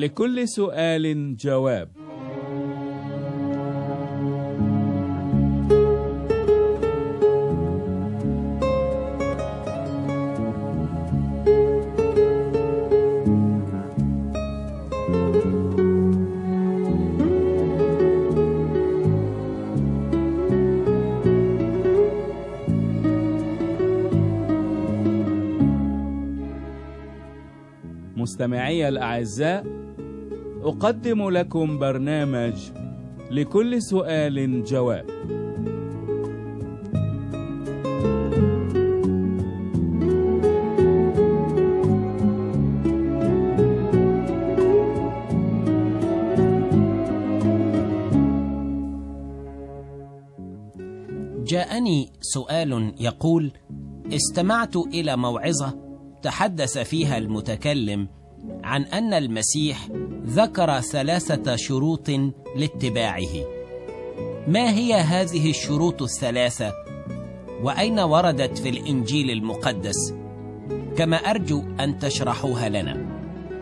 لكل سؤال جواب. مستمعي الأعزاء، أقدم لكم برنامج لكل سؤال جواب. جاءني سؤال يقول: استمعت إلى موعظة تحدث فيها المتكلم عن أن المسيح ذكر 3 شروط لاتباعه. ما هي هذه الشروط ال3؟ وأين وردت في الإنجيل المقدس؟ كما أرجو أن تشرحوها لنا.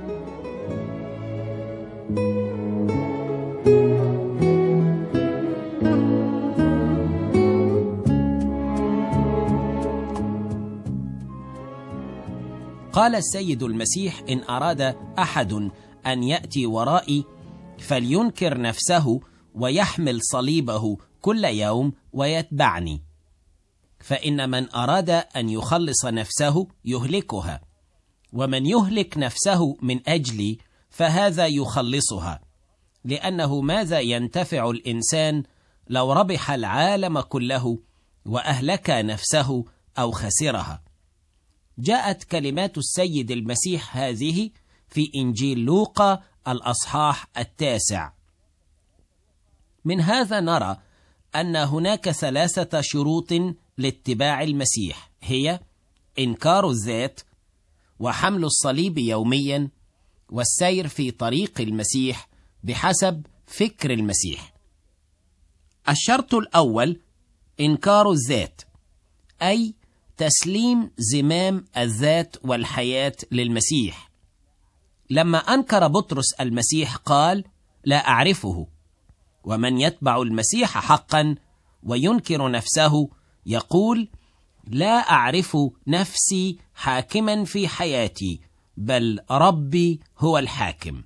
قال السيد المسيح: إن أراد أحد أن يأتي ورائي فلينكر نفسه ويحمل صليبه كل يوم ويتبعني. فإن من أراد أن يخلص نفسه يهلكها، ومن يهلك نفسه من أجلي فهذا يخلصها. لأنه ماذا ينتفع الإنسان لو ربح العالم كله وأهلك نفسه أو خسرها؟ جاءت كلمات السيد المسيح هذه في إنجيل لوقا الأصحاح 9. من هذا نرى أن هناك 3 شروط لاتباع المسيح، هي إنكار الذات، وحمل الصليب يوميا، والسير في طريق المسيح بحسب فكر المسيح. الشرط الأول إنكار الذات، أي تسليم زمام الذات والحياة للمسيح. لما أنكر بطرس المسيح قال: لا أعرفه. ومن يتبع المسيح حقا وينكر نفسه يقول: لا أعرف نفسي حاكما في حياتي، بل ربي هو الحاكم.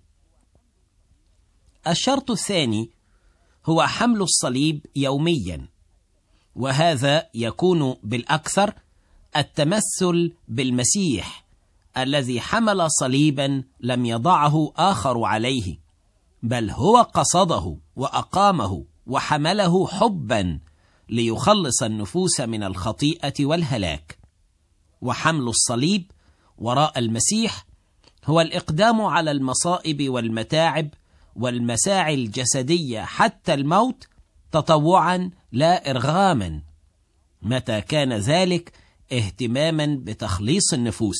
الشرط الثاني هو حمل الصليب يوميا، وهذا يكون بالأكثر التمثل بالمسيح الذي حمل صليبا لم يضعه آخر عليه، بل هو قصده وأقامه وحمله حبا ليخلص النفوس من الخطيئة والهلاك. وحمل الصليب وراء المسيح هو الإقدام على المصائب والمتاعب والمساعي الجسدية حتى الموت تطوعا لا إرغاما، متى كان ذلك اهتماما بتخليص النفوس.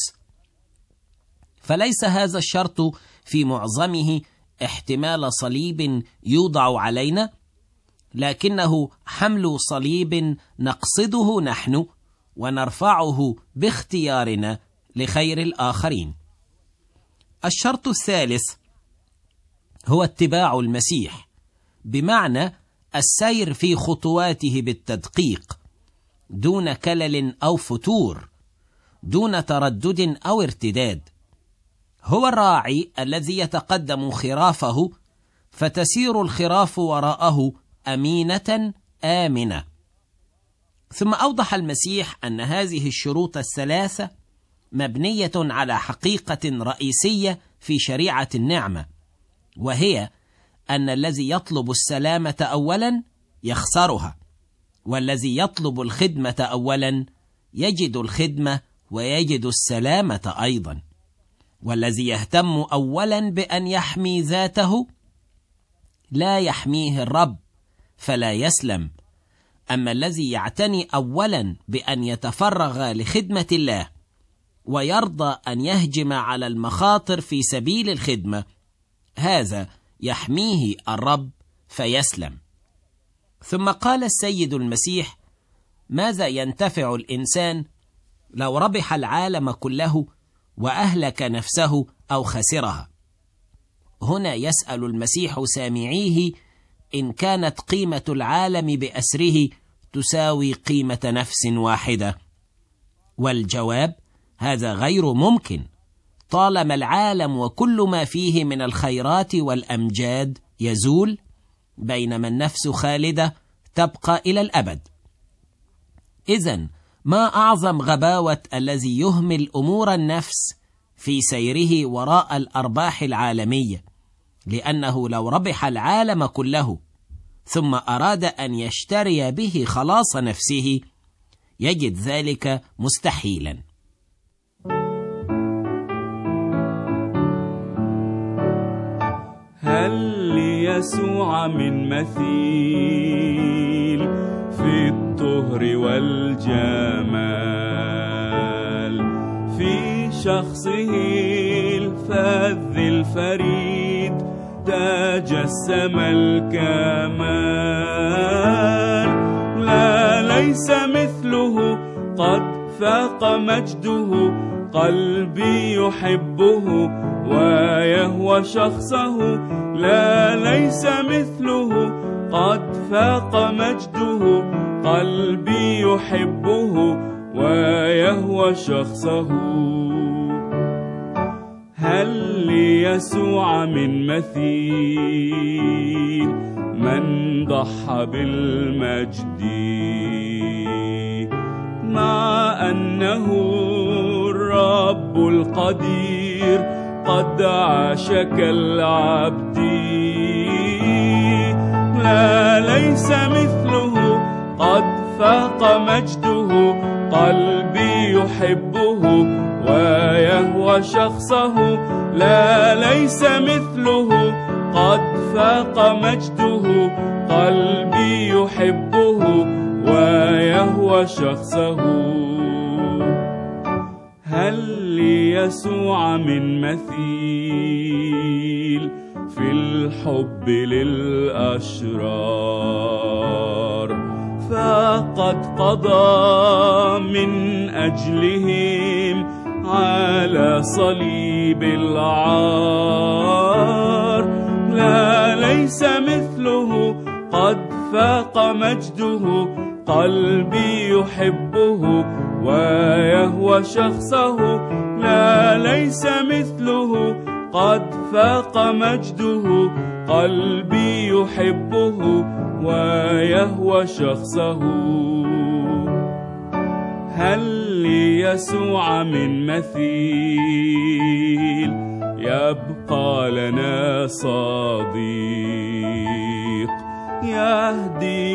فليس هذا الشرط في معظمه احتمال صليب يوضع علينا، لكنه حمل صليب نقصده نحن ونرفعه باختيارنا لخير الآخرين. الشرط الثالث هو اتباع المسيح، بمعنى السير في خطواته بالتدقيق، دون كلل أو فتور، دون تردد أو ارتداد. هو الراعي الذي يتقدم خرافه، فتسير الخراف وراءه أمينة آمنة. ثم أوضح المسيح أن هذه الشروط الثلاثة مبنية على حقيقة رئيسية في شريعة النعمة، وهي أن الذي يطلب السلامة أولا يخسرها، والذي يطلب الخدمة أولا يجد الخدمة ويجد السلامة أيضا، والذي يهتم أولا بأن يحمي ذاته لا يحميه الرب فلا يسلم. أما الذي يعتني أولا بأن يتفرغ لخدمة الله ويرضى أن يهجم على المخاطر في سبيل الخدمة، هذا يحميه الرب فيسلم. ثم قال السيد المسيح: ماذا ينتفع الإنسان لو ربح العالم كله وأهلك نفسه أو خسرها؟ هنا يسأل المسيح سامعيه إن كانت قيمة العالم بأسره تساوي قيمة نفس واحدة. والجواب: هذا غير ممكن، طالما العالم وكل ما فيه من الخيرات والأمجاد يزول، بينما النفس خالدة تبقى إلى الأبد. إذن ما أعظم غباوة الذي يهمل أمور النفس في سيره وراء الأرباح العالمية، لأنه لو ربح العالم كله ثم أراد أن يشتري به خلاص نفسه يجد ذلك مستحيلا. هل ليسوع من مثيل في الطهر والجمال، في شخصه الفذ الفريد تجسم الكمال. لا ليس مثله، قد فاق مجده، قلبي يحبه ويهوى شخصه. لا ليس مثله، قد فاق مجده، قلبي يحبه ويهوى شخصه. هل ليسوع من مثيل، من ضحى بالمجد مع أنه الرب القدير، قد عاش كالعبد. لا ليس مثله، قد فاق مجده، قلبي يحبه ويهوى شخصه. لا ليس مثله، قد فاق مجده، قلبي يحبه ويهوى شخصه. هل ليسوع من مثيل في الحب للأشرار، فقد قضى من أجلهم على صليب العار. لا ليس مثله، قد فاق مجده، قلبي يحبه ويهوى شخصه. لا ليس مثله، قد فاق مجده، قلبي يحبه ويهوى شخصه. هل ليسوع من مثيل، يبقى لنا صديق، يهدي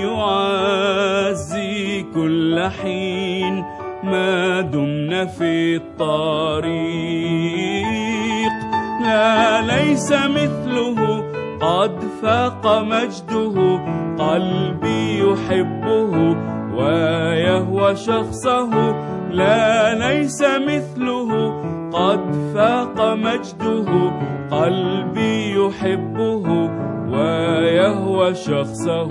يعزي كل حين ما دمنا في الطريق. لا ليس مثله، قد فاق مجده، قلبي يحبه ويهوى شخصه. لا ليس مثله، قد فاق مجده، قلبي يحبه ويهوى شخصه.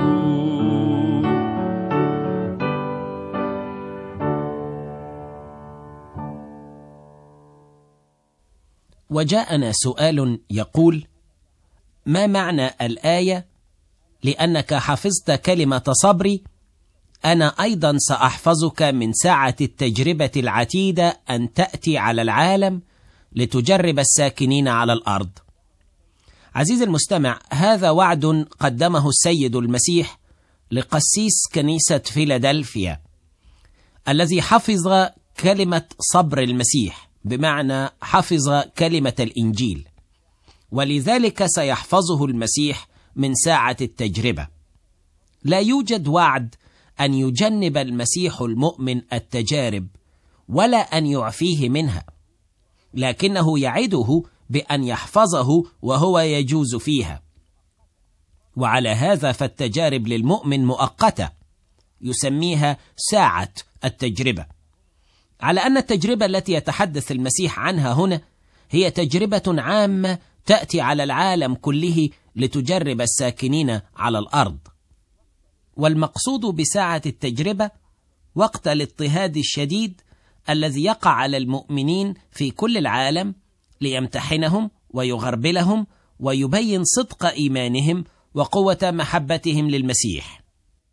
وجاءنا سؤال يقول: ما معنى الآية لأنك حفظت كلمة صبري أنا أيضا سأحفظك من ساعة التجربة العتيدة أن تأتي على العالم لتجرب الساكنين على الأرض؟ عزيزي المستمع، هذا وعد قدمه السيد المسيح لقسيس كنيسة فيلادلفيا الذي حفظ كلمة صبر المسيح، بمعنى حفظ كلمة الإنجيل، ولذلك سيحفظه المسيح من ساعة التجربة. لا يوجد وعد أن يجنب المسيح المؤمن التجارب ولا أن يعفيه منها، لكنه يعده بأن يحفظه وهو يجوز فيها. وعلى هذا فالتجارب للمؤمن مؤقتة، يسميها ساعة التجربة، على أن التجربة التي يتحدث المسيح عنها هنا هي تجربة عامة تأتي على العالم كله لتجرب الساكنين على الأرض. والمقصود بساعة التجربة وقت الاضطهاد الشديد الذي يقع على المؤمنين في كل العالم ليمتحنهم ويغربلهم ويبين صدق إيمانهم وقوة محبتهم للمسيح.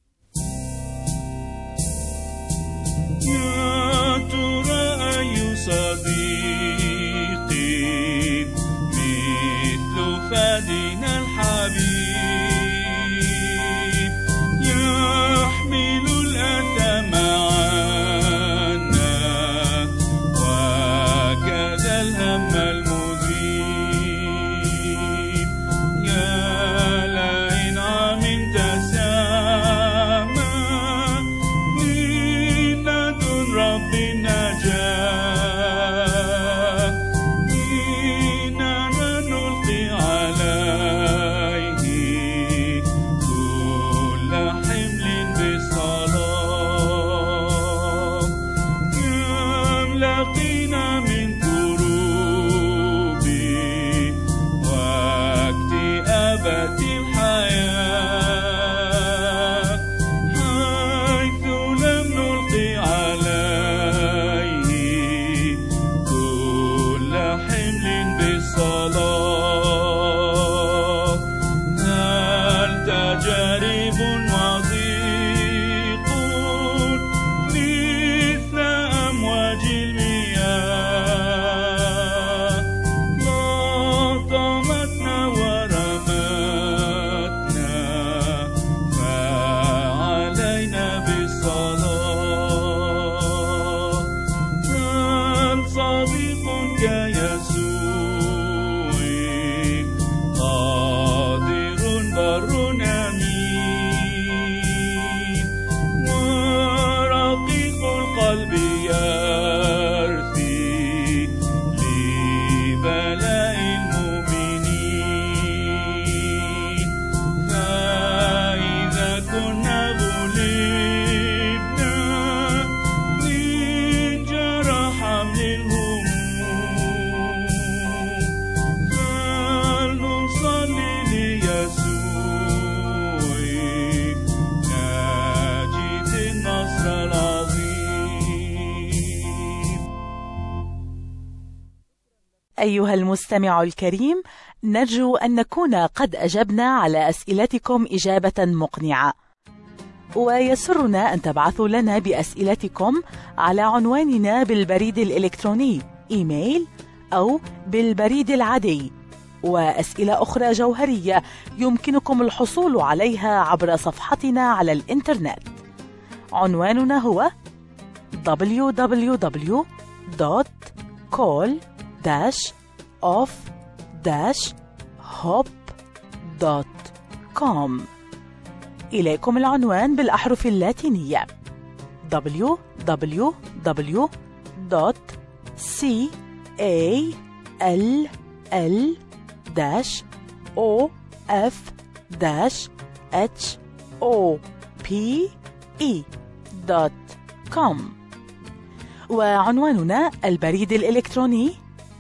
يا ترى أي صديقي مثل فادنا الحبيب يحمل الأثم عنا وكذا الهم المذيب. يا لئن عملت ساما من لدن رب النجاة إننا نلقي عليه كل حمل بالصلاة. كم لقينا من كروب واكتئابات الحياة حيث لم نلقي عليه كل حمل بالصلاة. هل تجارب وضيق مثل أمواج المياه لاطمتنا ورمتنا فعلينا بالصلاة. هل صديق كيسوع قادر بر أمين ورقيق القلب يرثي لبلاء المؤمنين. فإذا كنا غلبنا من جرح حمل الهموم فلنصلي ليسوع نجد النصر العظيم. أيها المستمع الكريم، نرجو أن نكون قد أجبنا على أسئلتكم إجابة مقنعة، ويسرنا أن تبعثوا لنا بأسئلتكم على عنواننا بالبريد الإلكتروني إيميل أو بالبريد العادي. وأسئلة أخرى جوهرية يمكنكم الحصول عليها عبر صفحتنا على الإنترنت. عنواننا هو www.call-off-hop.com. إليكم العنوان بالأحرف اللاتينية www.call-off-hop.com. وعنواننا البريد الإلكتروني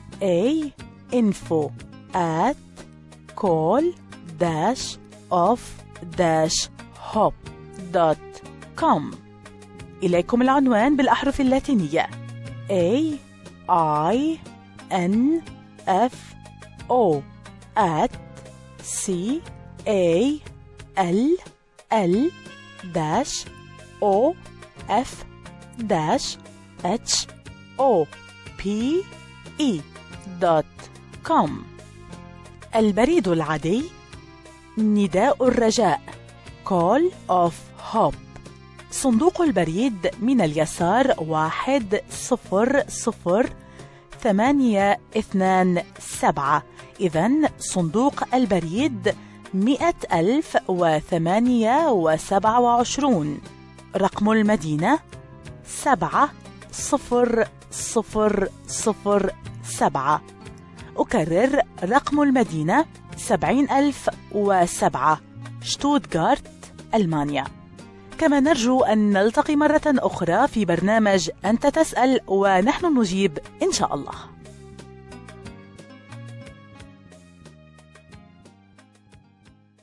info@call-off-hop.com. إليكم العنوان بالأحرف اللاتينية info@call-off-hop.com. البريد العادي نداء الرجاء Call of Hope. صندوق البريد من اليسار 100-827. إذن صندوق البريد 100,028. رقم المدينة 70007. أكرر رقم المدينة 70,007، شتوتغارت، ألمانيا. كما نرجو أن نلتقي مرة أخرى في برنامج أنت تسأل ونحن نجيب إن شاء الله.